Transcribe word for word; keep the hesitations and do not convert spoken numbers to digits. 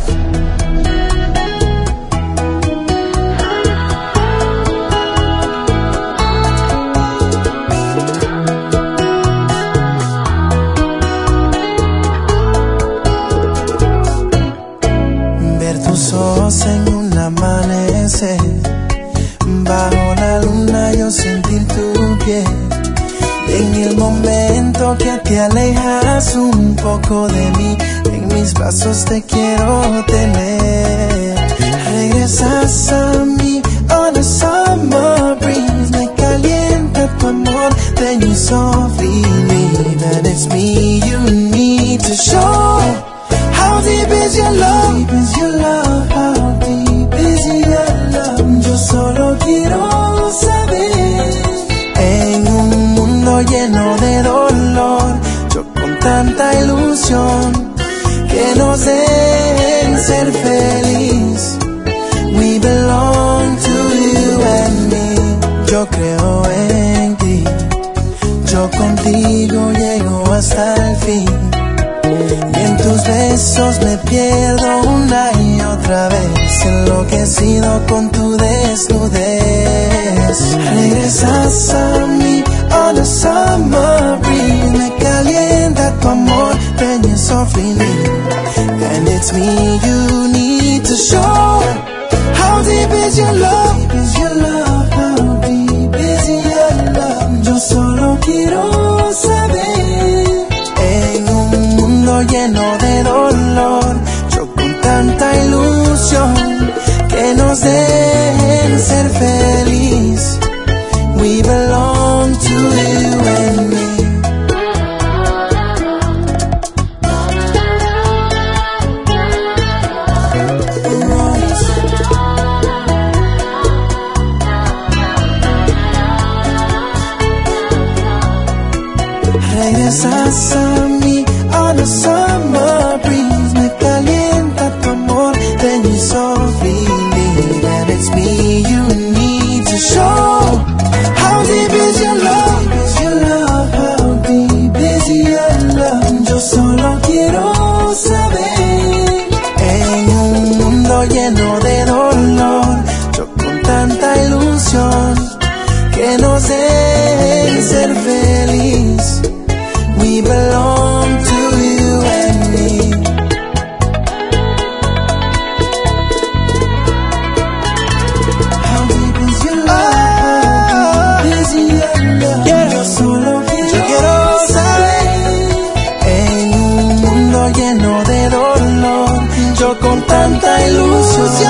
En un amanecer, bajo la luna yo sentir tu piel. En el momento que te alejas un poco de mí, en mis brazos te quiero tener. Regresas a mí on a summer breeze, me calienta tu amor, then you softly leave. And it's me you need to show. How deep is your love? Deep is your love? How deep is your love? Yo solo quiero saber. En un mundo lleno de dolor, yo con tanta ilusión, que nos dejen ser feliz. We belong to you and me. Yo creo en ti, yo contigo llego hasta el fin. Y en tus besos me pierdo una y otra vez, enloquecido con tu desnudez. Regresas a mí on a summer breeze, me calienta tu amor, then you softly leave. And it's me you need to show. How deep is your love? Deep is your love? How deep is your love? Yo solo quiero saber. En un mundo lleno de dolor, yo con tanta ilusión, que nos dejen ser feliz. We belong to you and me. Regresas a mí on a summer breeze, me calienta tu amor, then you softly leave. And it's me you need to show. How deep is your love? Deep is your love? How deep is your love? Yo solo quiero saber. En un mundo lleno de dolor, yo con tanta ilusión, que nos dejen ser feliz. We belong to you and me. How deep is your love? How deep is your love? Yeah. Yo solo quiero, quiero saber. En un mundo lleno de dolor, yo con tanta ilusión,